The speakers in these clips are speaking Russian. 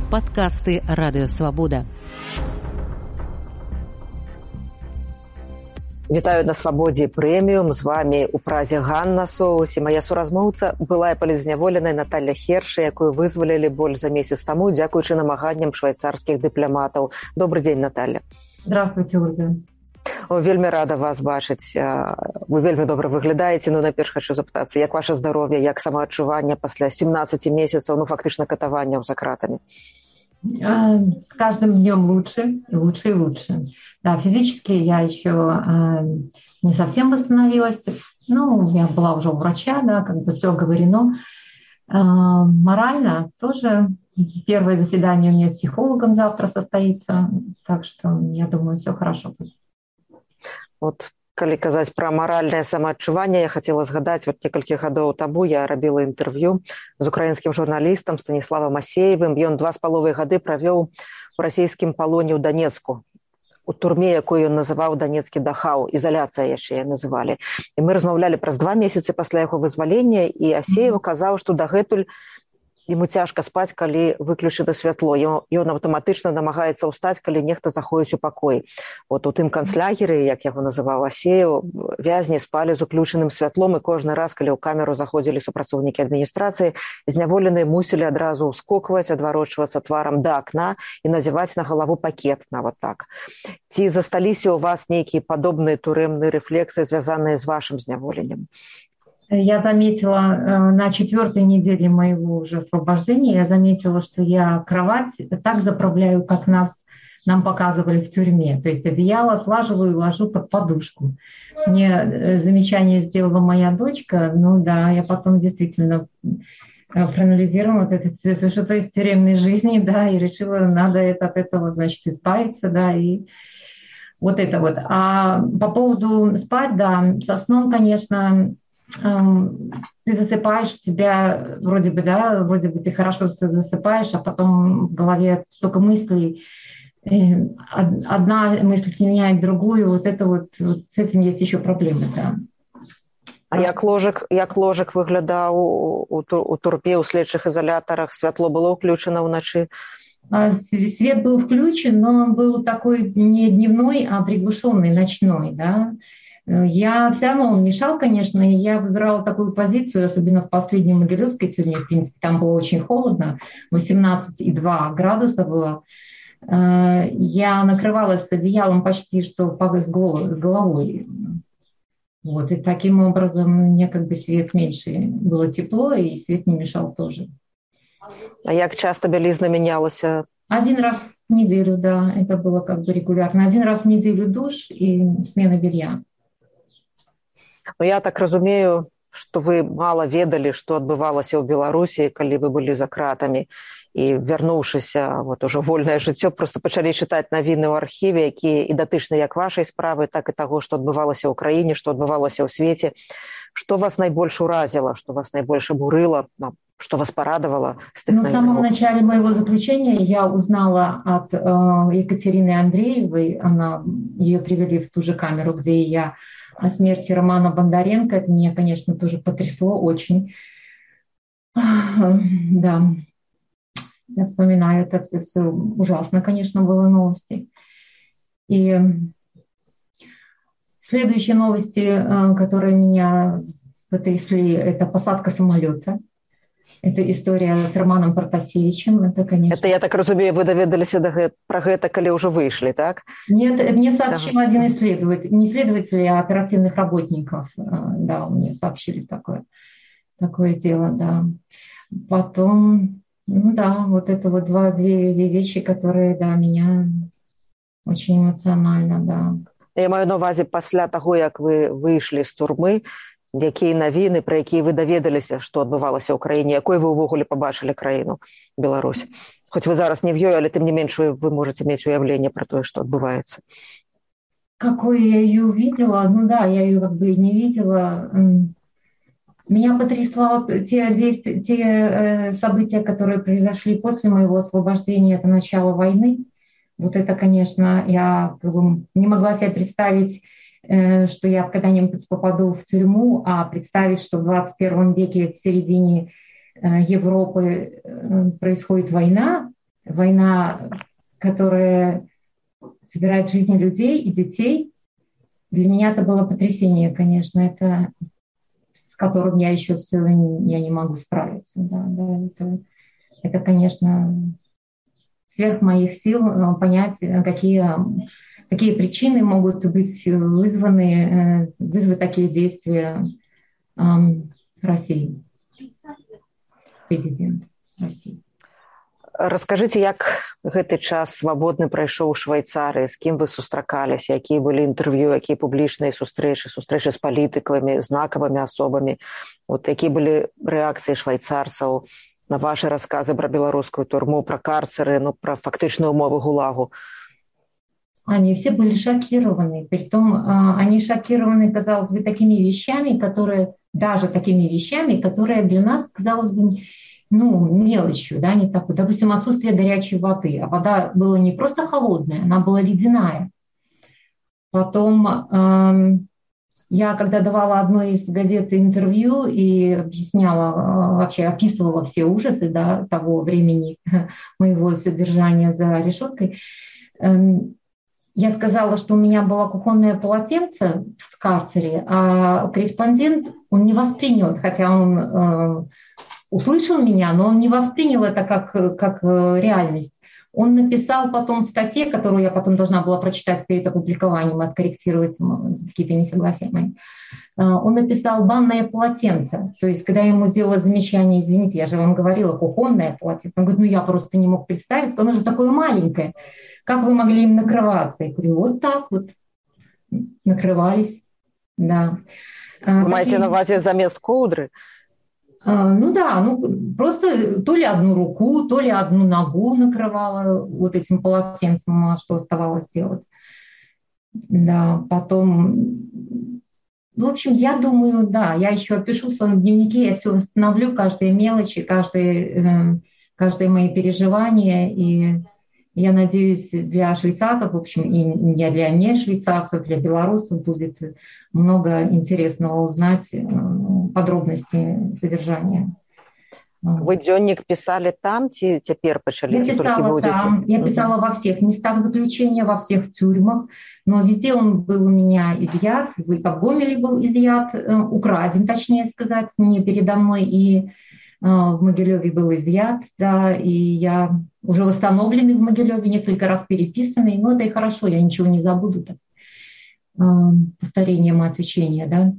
Падкасты Радыёвабода. Вітаю на Свабодзе прэміум. З вами у празе Ганна Соус і моя суразмоўца, былая палізняволеная Наталья Херша, якую вызвалілі больш за месяц таму, дзякуючы намаганням швейцарскіх дыпламатаў. Добрый дзень, Наталья. Здравствуйте, Ольга. Вельмі рада вас бачыць. Вы вельмі добра выглядаеце. Найперш хочу запытацца, як ваше здароўе, як самаадчуванне пасля 17 месяцаў, фактычна катаванняў за кратамі? С каждым днем лучше, лучше и лучше. Да, физически я еще не совсем восстановилась. Я была уже у врача, да, как бы все оговорено. Морально тоже первое заседание у меня психологом завтра состоится, так что я думаю, все хорошо будет. Калі казаць пра маральнае самаадчуванне, я хацела згадаць, некалькі гадоў таму я рабіла інтэрв'ю з украінскім журналістам Станіславам Асеевым. Ён 2,5 гады правёў у расійскім палоне ў Данецку, у турме, якую ён называў Данецкі Дахау, ізаляцыя яшчэ называлі. І мы размаўлялі праз 2 месяцы пасля яго вызвалення, і Асеев казаў, што дагэтуль ему цяжка спаць, калі выключана святло. Ён аўтаматычна намагаецца ўстаць, калі нехта заходзіць у пакой. У тым канцлягеры, як яго называў Асеев, вязні спалі з уключаным святлом, і кожны раз, калі ў камеру заходзілі супрацоўнікі адміністрацыі, зняволеныя мусілі адразу ўскокваць, адварочвацца тварам да акна і надзяваць на галаву пакет, нават так. Ці засталіся ў вас нейкія падобныя турэмныя рэфлексы, звязаныя з вашым зняволеннем? Я заметила на 4-й неделе моего уже освобождения, я заметила, что я кровать так заправляю, как нам показывали в тюрьме. То есть одеяло слаживаю и ложу под подушку. Мне замечание сделала моя дочка. Я потом действительно проанализировала это что-то из тюремной жизни, да, и решила, надо от этого, значит, избавиться, да, и вот это вот. А по поводу спать, да, со сном, конечно, ты засыпаешь, у тебя вроде бы ты хорошо засыпаешь, а потом в голове столько мыслей, одна мысль сменяет другую, с этим есть еще проблемы, да. А як ложак выглядаў у турпе, у следчых изолятарах? Святло было ўключана ўначы? Свет был включен, но он был такой не дневной, а приглушенный, ночной, да. Я все равно, он мешал, конечно, и я выбирала такую позицию, особенно в последней Могилевской тюрьме, в принципе, там было очень холодно, 18,2 градуса было. Я накрывалась одеялом почти что с головой. И таким образом мне как бы свет меньше, было тепло, и свет не мешал тоже. А як часто белизна менялась? 1 раз в неделю, да, это было как бы регулярно. 1 раз в неделю душ и смена белья. Я так разумею, што вы мала ведалі, што адбывалася ў Беларусі, калі вы былі за кратамі, і вярнуўшыся уже вольнае жыццё, проста пачалі чытаць навіны ў архіве, якія і датычныя як вашай справы, так і таго, што адбывалася ў краіне, што адбывалася ў свеце. Што вас найбольш уразіла, што вас найбольш абурыла, что вас порадовало? В самом начале моего заключения я узнала от Екатерины Андреевой, ее привели в ту же камеру, где и я, о смерти Романа Бондаренко. Это меня, конечно, тоже потрясло очень. Да, я вспоминаю, это все ужасно, конечно, было новости. И следующие новости, которые меня потрясли, это посадка самолета. Это история с Романом Протасевичем. Это, я так разумею, вы даведаліся про гэта, калі уже вышли, так? Нет, мне сообщил один исследователь, не исследователь, а оперативных работников. Да, мне сообщили такое дело, да. Потом, это две вещи, которые, да, меня очень эмоционально, да. Я маю на увазе пасля таго, як вы выйшлі з турмы, якія навіны, пра якія вы даведаліся, што адбывалася ў краіне, якой вы ўвогуле пабачылі краіну, Беларусь? Хоць вы зараз не в ёй, але тым не менш вы можете мець уяўленне пра тое, што адбываецца. Какой я ее увидела? Я ее как бы не видела. Меня потрясло те события, которые произошли после моего освобождения, это начало войны. Это, конечно, я не могла себе представить, что я когда-нибудь попаду в тюрьму, а представить, что в 21 веке в середине Европы происходит война, война, которая собирает жизни людей и детей. Для меня это было потрясение, конечно, это с которым я еще все я не могу справиться. Это, конечно, сверх моих сил понять, какие причины могут быть вызвать такие действия России, президент России. Раскажыце, як гэты час свабодны прайшоў у Швайцарыі, з кім вы сустракаліся, якія былі інтэрв'ю, якія публічныя сустрэчы з палітыкамі, знакавымі асобамі, якія былі рэакцыі швайцарцаў на ваши рассказы про белорусскую турму, про карцеры, про фактичные умовы ГУЛАГу? Они все были шокированы. Притом они шокированы, казалось бы, такими вещами, которые для нас, казалось бы, мелочью, да, не такой. Допустим, отсутствие горячей воды. А вода была не просто холодная, она была ледяная. Потом я, когда давала одной из газет интервью и описывала все ужасы, да, того времени моего содержания за решеткой, я сказала, что у меня было кухонное полотенце в карцере, а корреспондент, он не воспринял, хотя он услышал меня, но он не воспринял это как реальность. Он написал потом в статье, которую я потом должна была прочитать перед опубликованием, откорректировать какие-то несогласия мои. Он написал «банное полотенце». То есть, когда я ему сделала замечание, извините, я же вам говорила, кухонное полотенце. Он говорит, я просто не мог представить, оно же такое маленькое. Как вы могли им накрываться? Я говорю, вот так вот накрывались. Да. Вы маете на увазі замест коудры? Просто то ли одну руку, то ли одну ногу накрывала вот этим полотенцем, что оставалось делать. Да, потом, в общем, я думаю, да, я еще опишу в своем дневнике, я все восстановлю, каждые мелочи, каждые мои переживания, и я надеюсь, для швейцарцев, в общем, и для не швейцарцев, для белорусов будет много интересного узнать, подробности содержания. Вы дзённік писали там, ці цяпер пачалі, ці толькі будете? Там. Я писала во всех местах заключения, во всех тюрьмах, но везде он был у меня изъят, в Гомеле был изъят, украден, точнее сказать, не передо мной, и в Могилеве был изъят, да, и я уже восстановленный в Могилеве, несколько раз переписанный, но это и хорошо, я ничего не забуду, так, повторением отвечения, да.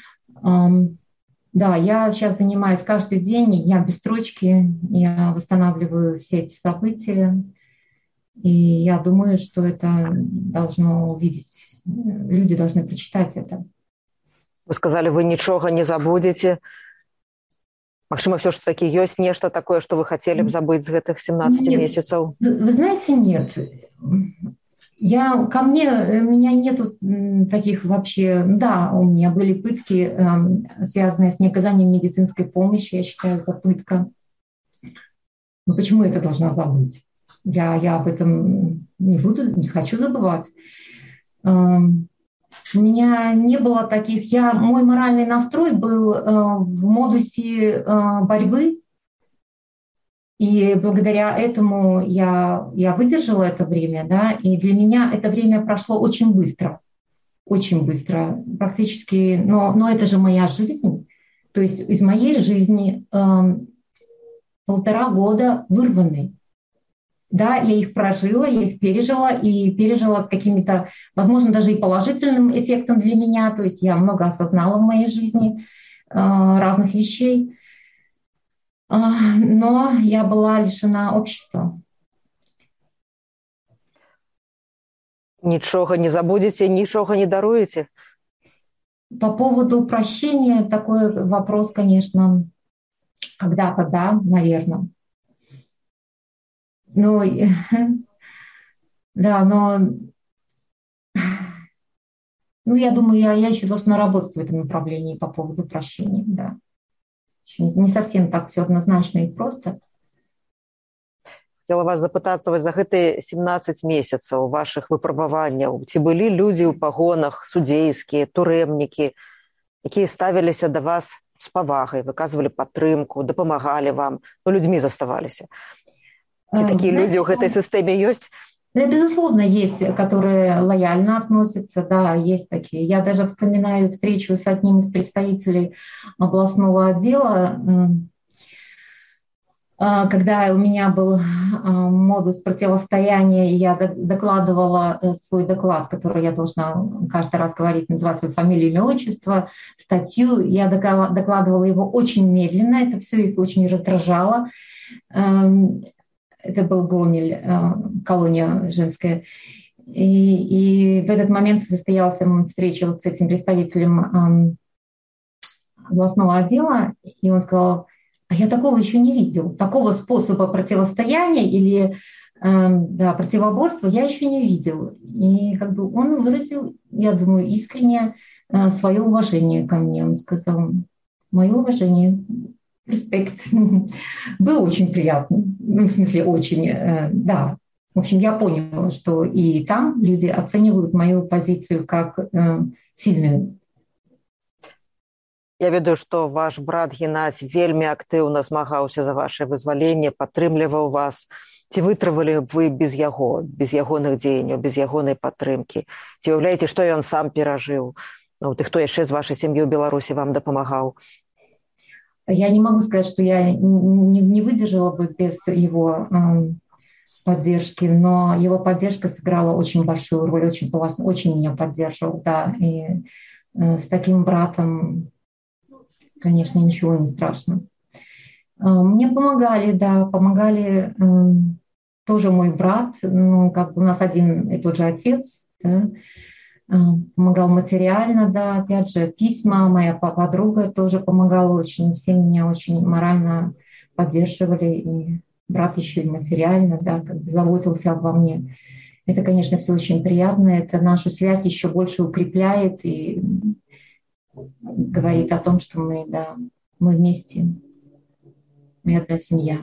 Да, я сейчас занимаюсь каждый день, я без строчки, я восстанавливаю все эти события, и я думаю, что это должно увидеть, люди должны прочитать это. Вы сказали, вы ничего не забудете. Магчыма, все ж таки ёсць нешта такое, что вы хотели бы забыть з гэтых 17 месяцев? Вы знаете, нет. У меня нету таких вообще... Да, у меня были пытки, связанные с неоказанием медицинской помощи, я считаю, это пытка. Но почему это должна забыть? Я об этом не хочу забывать. У меня не было таких... Мой моральный настрой был в модусе борьбы, и благодаря этому я выдержала это время, да, и для меня это время прошло очень быстро, практически, но это же моя жизнь, то есть из моей жизни 1,5 года вырваны. Да, я их прожила, я их пережила, и пережила с какими-то, возможно, даже и положительным эффектом для меня, то есть я много осознала в моей жизни разных вещей, но я была лишена общества. Ничего не забудете, ничего не даруете? По поводу прощения такой вопрос, конечно, когда-то, да, наверное. Я думаю, я еще должна работать в этом направлении по поводу прощения, да. Не совсем так все однозначно и просто. Хотела вас запытаться, за гэтые 17 месяцев ваших выпрабаванняў, ці былі люди ў пагонах, судзейскія, турэмнікі, якія ставіліся да вас з павагай, выказвалі падтрымку, дапамагалі вам, людзьмі заставаліся? такие люди в этой системе есть? Да, безусловно, есть, которые лояльно относятся, да, есть такие. Я даже вспоминаю встречу с одним из представителей областного отдела, когда у меня был модус противостояния, и я докладывала свой доклад, который я должна каждый раз говорить, называть свою фамилию, имя, отчество, статью. Я докладывала его очень медленно, это все их очень раздражало. Это был Гомель, колония женская. И в этот момент состоялась встреча вот с этим представителем областного отдела, и он сказал: а я такого еще не видел, такого способа противостояния или противоборства я еще не видел. И как бы он выразил, я думаю, искренне свое уважение ко мне. Он сказал: мое уважение, респект. Было очень приятно. Ну, в смысле, очень, да. В общем, я поняла, что и там люди оценивают мою позицию как сильную. Я ведаю, што ваш брат Геннадзь вельмі актыўна змагаўся за ваше вызваленне, падтрымліваў вас. Ці вытрывалі б вы без яго, без ягоных дзеянняў, без ягонай падтрымкі? Ці уяўляеце, што ён сам перажыў? Ну, і хто яшчэ з вашай сям'і ў Беларусі вам дапамагаў? Я не могу сказать, что я не выдержала бы без его поддержки, но его поддержка сыграла очень большую роль, очень важную, очень меня поддерживал, да. И с таким братом, конечно, ничего не страшно. Мне помогали, да, помогали тоже мой брат, ну, как бы у нас один и тот же отец, да. Помогал материально, да, опять же, письма, моя подруга тоже помогала очень, все меня очень морально поддерживали, и брат еще и материально, да, как бы заботился обо мне. Это, конечно, все очень приятно, это нашу связь еще больше укрепляет и говорит о том, что мы, да, мы вместе, мы одна семья.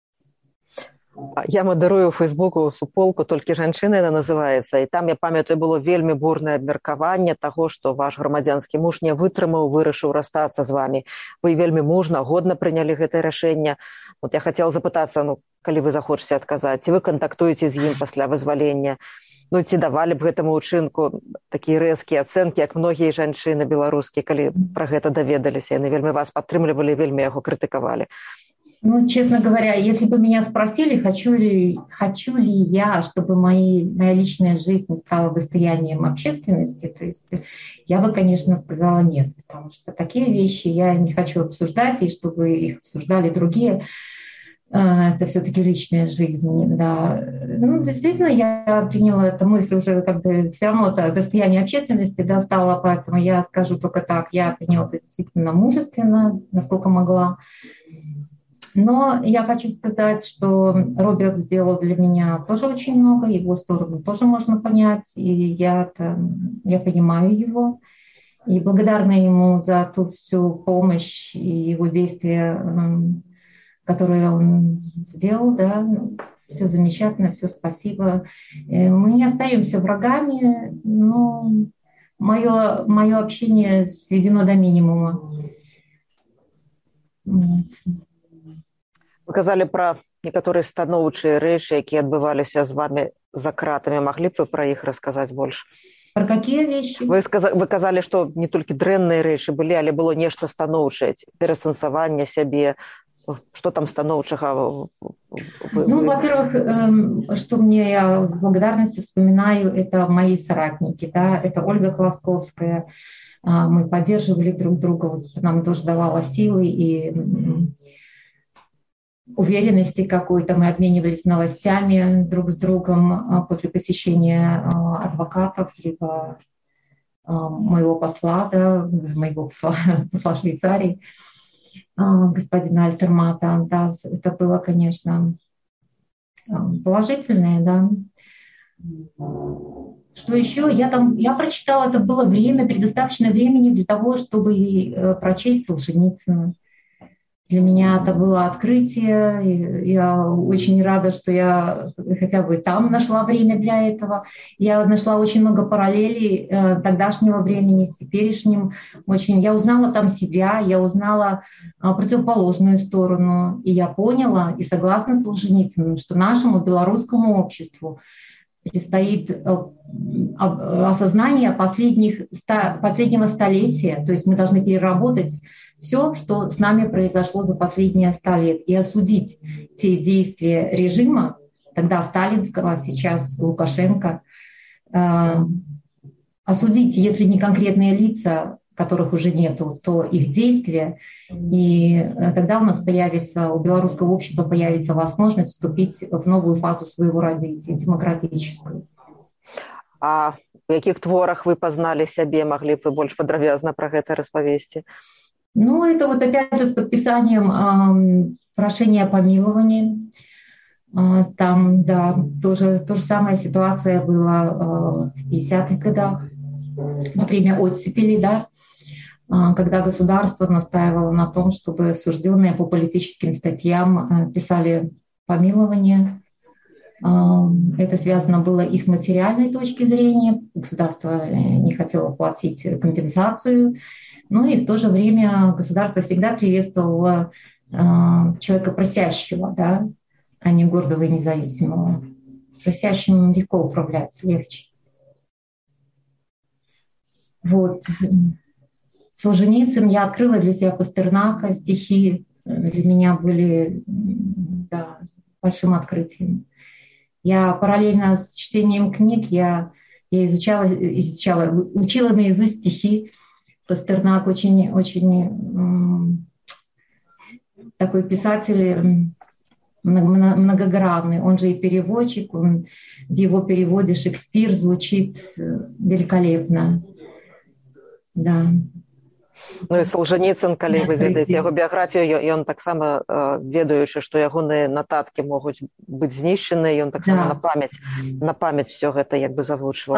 Я мадэрую ў Фейсбуку суполку «Толькі жанчыны» яна называецца, і там, я памятаю, было вельмі бурнае абмеркаванне таго, што ваш грамадзянскі муж не вытрымаў, вырашыў расстацца з вамі. Вы вельмі мужна, годна прынялі гэтае рашэнне. Вот я хацела запытацца, ну, калі вы захочаце адказаць, ці вы кантактуеце з ім пасля вызвалення? Ну, ці давалі б гэтаму ўчынку такія рэзкія ацэнкі, як многія жанчыны беларускія, калі пра гэта даведаліся, яны вельмі вас падтрымлівалі, вельмі яго крытыкавалі? Ну, честно говоря, если бы меня спросили, хочу ли я, чтобы моя личная жизнь стала достоянием общественности, то есть я бы, конечно, сказала нет, потому что такие вещи я не хочу обсуждать, и чтобы их обсуждали другие, это все-таки личная жизнь, да. Ну, действительно, я приняла эту мысль уже, как бы, все равно это достояние общественности, да, стало, поэтому я скажу только так, я приняла это действительно мужественно, насколько могла. Но я хочу сказать, что Роберт сделал для меня тоже очень много, его сторону тоже можно понять, и я понимаю его, и благодарна ему за ту всю помощь и его действия, которые он сделал, да, все замечательно, все спасибо. Мы не остаемся врагами, но мое общение сведено до минимума. Вы казалі пра некаторыя станоўчыя рэчы, якія адбываліся з вамі за кратамі. Маглі б вы пра іх расказаць больш? Про какие вещи? Вы казалі, што не толькі дрэнныя рэчы былі, але было нешта станоўчае, перасэнсаванне сябе. Что там станоўчага? Ну, во-первых, что я с благодарностью вспоминаю, это мои соратники, да, это Ольга Колосковская. Мы поддерживали друг друга, вот, нам тоже давала силы и уверенности какой-то, мы обменивались новостями друг с другом после посещения адвокатов, либо моего посла, да, посла Швейцарии, господина Альтермата. Да, это было, конечно, положительное, да. Что еще? Я прочитала, это было время, предостаточно времени для того, чтобы прочесть Солженицына. Для меня это было открытие. И я очень рада, что я хотя бы там нашла время для этого. Я нашла очень много параллелей тогдашнего времени с теперешним. Я узнала там себя, я узнала противоположную сторону. И я поняла, и согласна с Солженицыным, что нашему белорусскому обществу предстоит осознание последнего столетия. То есть мы должны переработать все, что с нами произошло за последние 100 лет, и осудить те действия режима, тогда сталинского, сейчас Лукашенко, осудить, если не конкретные лица, которых уже нету, то их действия, и тогда у нас появится, у белорусского общества появится возможность вступить в новую фазу своего развития, демократическую. А в якіх творах вы пазналі сябе, маглі б вы больш падрабязна пра гэта распавесці? Ну, это вот опять же с подписанием прошения о помиловании. Там, да, тоже то же самая ситуация была в 50-х годах, во время оттепели, да, когда государство настаивало на том, чтобы осужденные по политическим статьям писали помилование. Это связано было и с материальной точки зрения. Государство не хотело платить компенсацию. Ну и в то же время государство всегда приветствовало человека просящего, да, а не гордого и независимого. Просящим легко управлять, легче. Вот. Солженицын я открыла для себя Пастернака, стихи для меня были, да, большим открытием. Я параллельно с чтением книг я учила наизусть стихи. Пастернак очень такой писатель многогранный, он же и переводчик, в его переводе Шекспир звучит великолепно. Да. Ну і Солженіцын, калі вы ведаеце яго біяграфію, ён таксама, ведаючы, што ягоныя нататкі могуць быць знішчаныя, ён таксама на памяць все гэта як бы завучваў.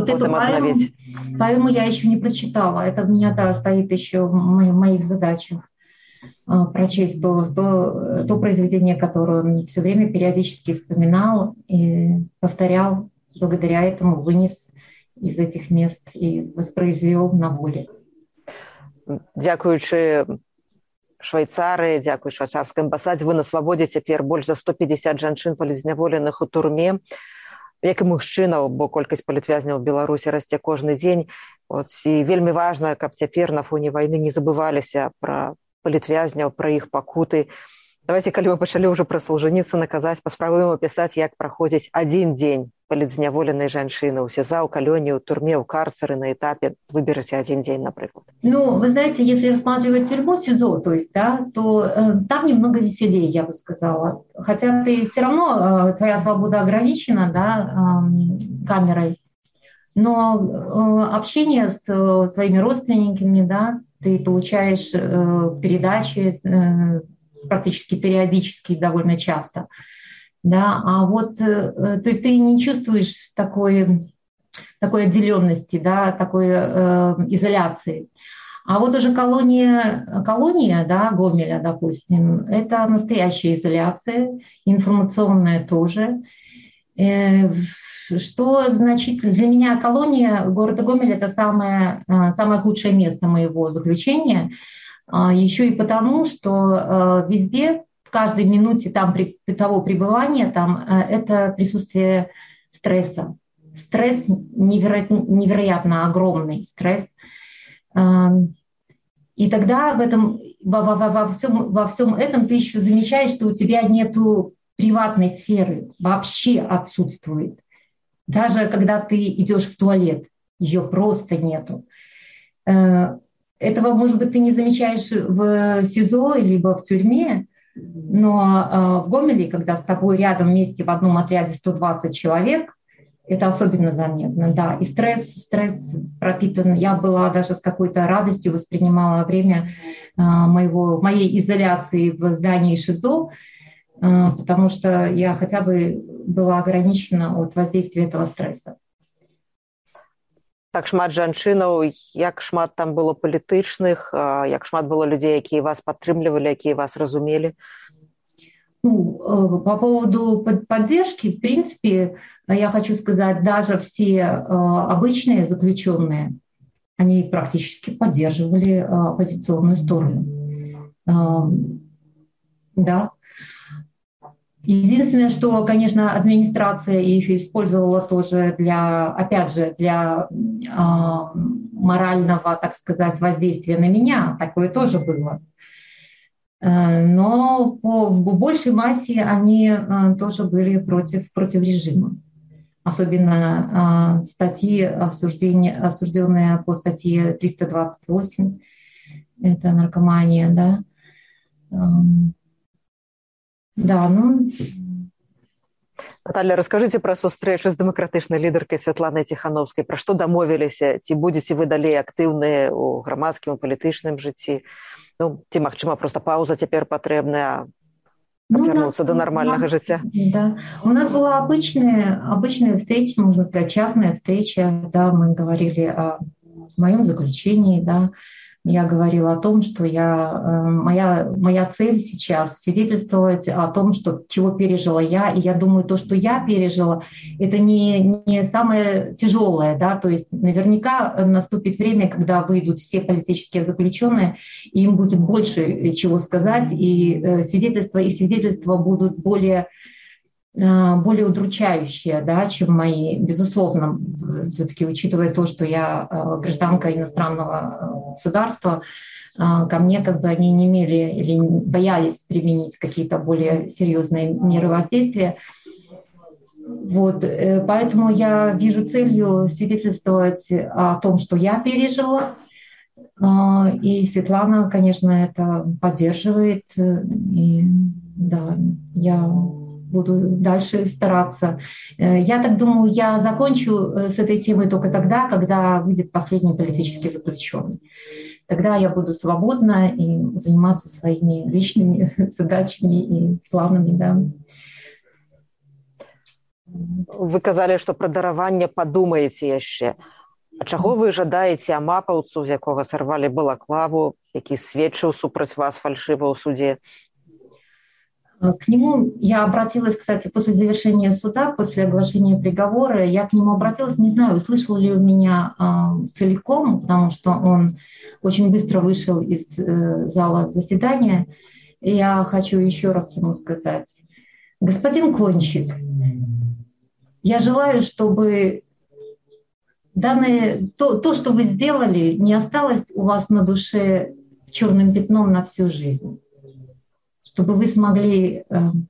Поэму я еще не прочитала, это у меня, да, стоит еще в моих задачах прочесть то произведение, которое он все время периодически вспоминал и повторял, благодаря этому вынес из этих мест и воспроизвел на воле. Дзякуючы Швейцарыі, дзякуючы швейцарскай амбасадзе, вы на свабодзе цяпер больш за 150 жанчын палітзняволеных у турме, як і мужчынаў, бо колькасць палітвязняў у Беларусі расце кожны дзень. І вельмі важна, каб цяпер на фоне вайны не забываліся пра палітвязняў, пра іх пакуты. Давайте, калі мы пачалі ўжо пра Солженіцына казаць, паспрабуем апісаць, як праходзіць адзін дзень палітзняволенай жанчыны ў СІЗА, ў калоніі, ў турме, ў карцеры, на этапе. Выберите один день, например. Ну, вы знаете, если рассматривать тюрьму СИЗО, то есть, да, то там немного веселее, я бы сказала. Хотя ты все равно, твоя свобода ограничена, да, камерой, но общение с своими родственниками, да, ты получаешь передачи практически периодически, довольно часто. Да, а вот, то есть ты не чувствуешь такой отделенности, да, такой изоляции. А вот уже колония, да, Гомеля, допустим, это настоящая изоляция, информационная тоже. Что значительно для меня колония города Гомель — это самое худшее место моего заключения, еще и потому, что везде, в каждой минуте там того пребывания, там это присутствие стресса. Стресс невероятно огромный стресс. И тогда во всем этом ты еще замечаешь, что у тебя нету приватной сферы, вообще отсутствует. Даже когда ты идешь в туалет, ее просто нету. Этого, может быть, ты не замечаешь в СИЗО либо в тюрьме, но в Гомеле, когда с тобой рядом вместе в одном отряде 120 человек, это особенно заметно, да. И стресс пропитан. Я была даже с какой-то радостью воспринимала время моей изоляции в здании ШИЗО, потому что я хотя бы была ограничена от воздействия этого стресса. Так шмат жанчынаў, як шмат там было палітычных, як шмат было людей, якія вас падтрымлівалі, якія вас разумелі? Ну, по поводу поддержки, в принципе, я хочу сказать, даже все обычные заключенные, они практически поддерживали оппозиционную сторону. Да. Единственное, что, конечно, администрация их использовала тоже для, опять же, для морального, так сказать, воздействия на меня. Такое тоже было. Но в большей массе они тоже были против режима. Особенно статьи, осужденные по статье 328, это наркомания, да. Да, ну... Наталья, расскажите про сустрэчу з дэмакратычнай лідаркай Святланай Ціхановскай. Пра што дамовіліся? Ці будзеце вы далей актыўныя ў грамадскім і палітычным жыцці? Ну, ці, магчыма, проста пауза цяпер патрэбная, вернуться до нормального життя? Да. У нас была обычная встреча, можно сказать, частная встреча. Да, мы говорили о моем заключении, да. Я говорила о том, что моя цель сейчас свидетельствовать о том, что, чего пережила я. И я думаю, то, что я пережила, это не самое тяжелое. Да? То есть наверняка наступит время, когда выйдут все политические заключенные, и им будет больше чего сказать, и свидетельства будут более удручающие, да, чем мои, безусловно, все-таки учитывая то, что я гражданка иностранного государства, ко мне как бы они не имели или боялись применить какие-то более серьезные меры воздействия. Вот, поэтому я вижу целью свидетельствовать о том, что я пережила, и Светлана, конечно, это поддерживает, и да, я буду дальше стараться. Я так думаю, я закончу с этой темой только тогда, когда выйдет последний политический заключенный. Тогда я буду свободна и заниматься своими личными задачами и планами. Да. Вы казали, што пра дараванне падумаеце яшчэ. А чаго вы жадаеце амапаўцу, з якога сарвалі балаклаву, які сведчыў супраць вас фальшыва ў суде? К нему я обратилась, кстати, после завершения суда, после оглашения приговора, я к нему обратилась, не знаю, услышал ли он меня целиком, потому что он очень быстро вышел из зала заседания. И я хочу еще раз ему сказать: господин Кончик, я желаю, чтобы то, что вы сделали, не осталось у вас на душе черным пятном на всю жизнь. Чтобы вы смогли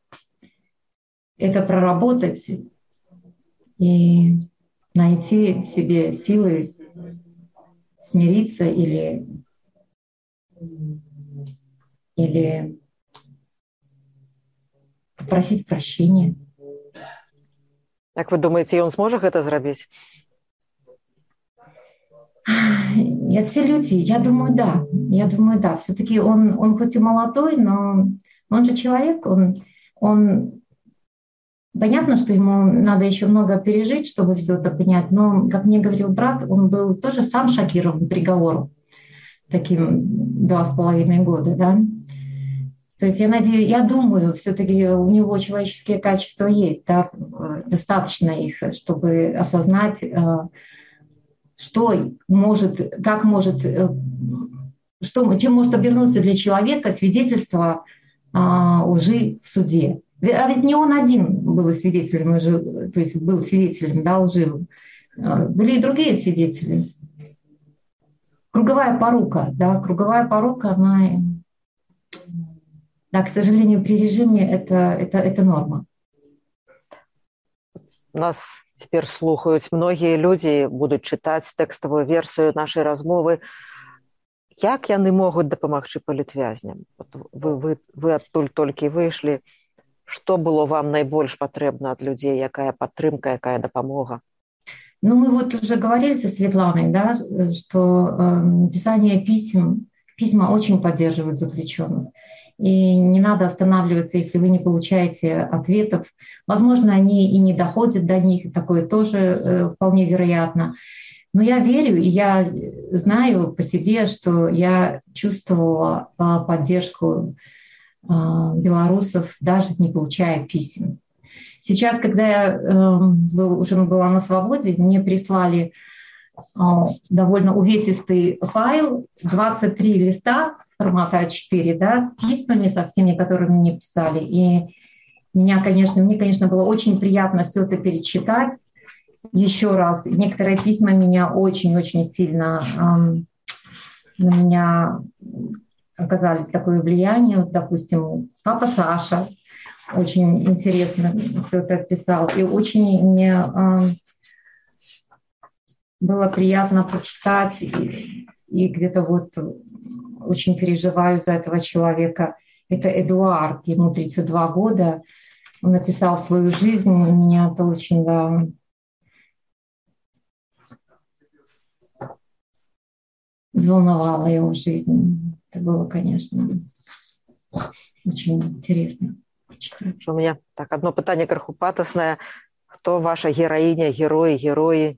это проработать и найти в себе силы смириться или попросить прощения. Как вы думаете, он сможет это сделать? Все люди, я думаю, да. Все-таки он хоть и молодой, но он же человек, он понятно, что ему надо еще много пережить, чтобы все это понять, но, как мне говорил брат, он был тоже сам шокирован приговором, таким 2,5 года, да. То есть я думаю, все-таки у него человеческие качества есть, да, достаточно их, чтобы осознать, чем может обернуться для человека свидетельство лжи в суде. А ведь не он один был свидетелем лжи, то есть был свидетелем, да, лживым. Были и другие свидетели. Круговая порука, она, да, к сожалению, при режиме это норма. Нас теперь слухают многие люди, будут читать текстовую версию нашей размовы. Як яны могуць дапамагчы палітвязням? Вы адтуль толькі выйшлі. Што было вам найбольш патрэбна ад людзей? Якая падтрымка, якая дапамога? Ну, мы вот уже говорили со Светланой, да, что писание письма очень поддерживают заключенных. И не надо останавливаться, если вы не получаете ответов. Возможно, они и не доходят до них, такое тоже вполне вероятно. Но я верю, и я знаю по себе, что я чувствовала поддержку белорусов, даже не получая писем. Сейчас, когда я уже была на свободе, мне прислали довольно увесистый файл, 23 листа формата А4, да, с письмами, со всеми, которыми мне писали. И мне, конечно, было очень приятно все это перечитать еще раз. Некоторые письма меня очень-очень сильно на меня оказали такое влияние. Вот, допустим, папа Саша очень интересно все это писал. И очень мне было приятно прочитать. И где-то вот очень переживаю за этого человека. Это Эдуард, ему 32 года. Он написал свою жизнь. Меня это очень, да, взволновало его жизнь. Это было, конечно, очень интересно почитать. У меня так одно пытание крыху патоснае. Кто ваша героиня, герои?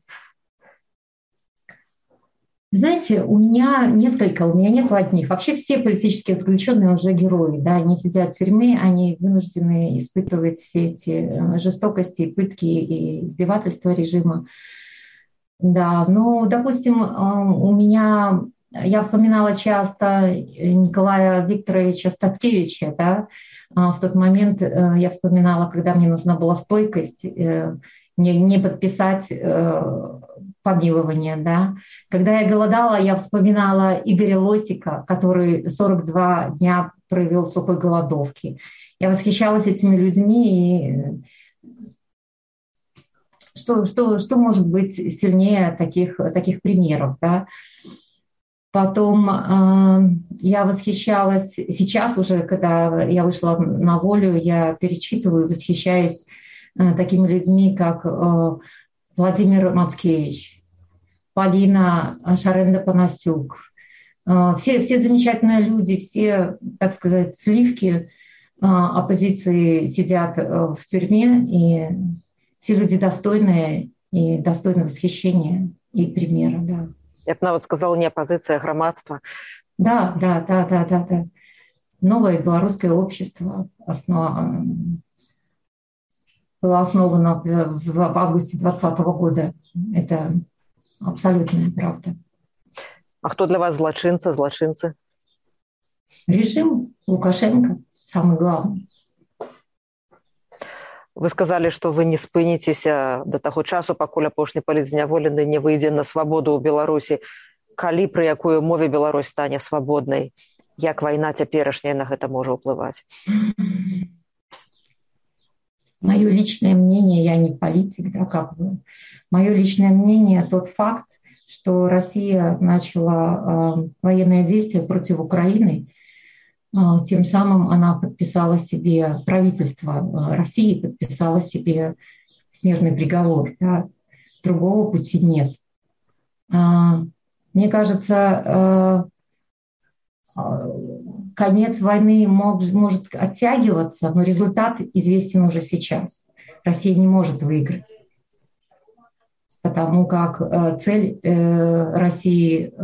Знаете, у меня нет одних. Вообще все политические заключенные уже герои. Да? Они сидят в тюрьме, они вынуждены испытывать все эти жестокости, пытки и издевательства режима. Да, ну, допустим, я вспоминала часто Николая Викторовича Статкевича, да, в тот момент я вспоминала, когда мне нужна была стойкость, не подписать помилование, да. Когда я голодала, я вспоминала Игоря Лосика, который 42 дня провел в сухой голодовке. Я восхищалась этими людьми, и что может быть сильнее таких примеров, да? Потом я восхищалась, сейчас уже, когда я вышла на волю, я перечитываю, восхищаюсь такими людьми, как Владимир Мацкевич, Полина Шаренда-Панасюк. Все замечательные люди, все, так сказать, сливки оппозиции сидят в тюрьме, и все люди достойные и достойны восхищения и примера, да. Я бы нават сказала, не оппозиция, а громадство. Да. Новое белорусское общество было основано в августе 2020 года. Это абсолютная правда. А кто для вас злочинцы? Режим Лукашенко, самый главный. Вы сказали, что вы не спыніцеся до таго часу, пакуль апошні палітзняволены не выйдзе на свабоду ў Беларусі. Калі, пры якой умове Беларусь стане свабоднай? Як вайна цяперашняя на гэта можа ўплываць? Мое личное мнение, я не политик, да, как бы. Мое личное мнение, тот факт, что Россия начала военные действия против Украины, тем самым она подписала себе, правительство России подписало себе смертный приговор. Да? Другого пути нет. Мне кажется, конец войны может оттягиваться, но результат известен уже сейчас. Россия не может выиграть, потому как цель России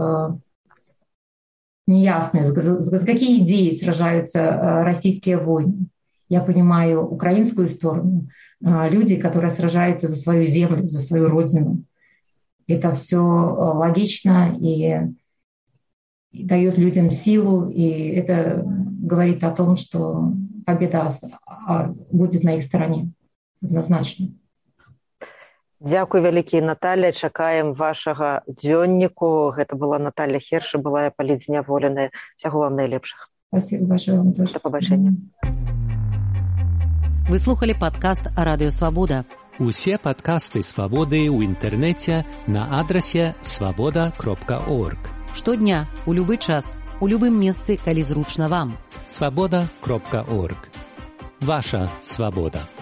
неясные, за какие идеи сражаются российские войны. Я понимаю украинскую сторону, люди, которые сражаются за свою землю, за свою родину. Это все логично и дает людям силу, и это говорит о том, что победа будет на их стороне, однозначно. Дзякуй вялікі, Наталья. Чакаем вашага дзённіку. Гэта была Наталья Херша, былая палітзняволеная. Всяго вам найлепшых. Спасибо большое вам тоже. До побачення. Вы слухали падкаст Радыё Свабода. Усе падкасты Свабоды ў інтэрнэце на адрасе свабода.орг. Штодня, у любы час, у любым месцы, калі зручна вам. Свабода.орг. Ваша свабода.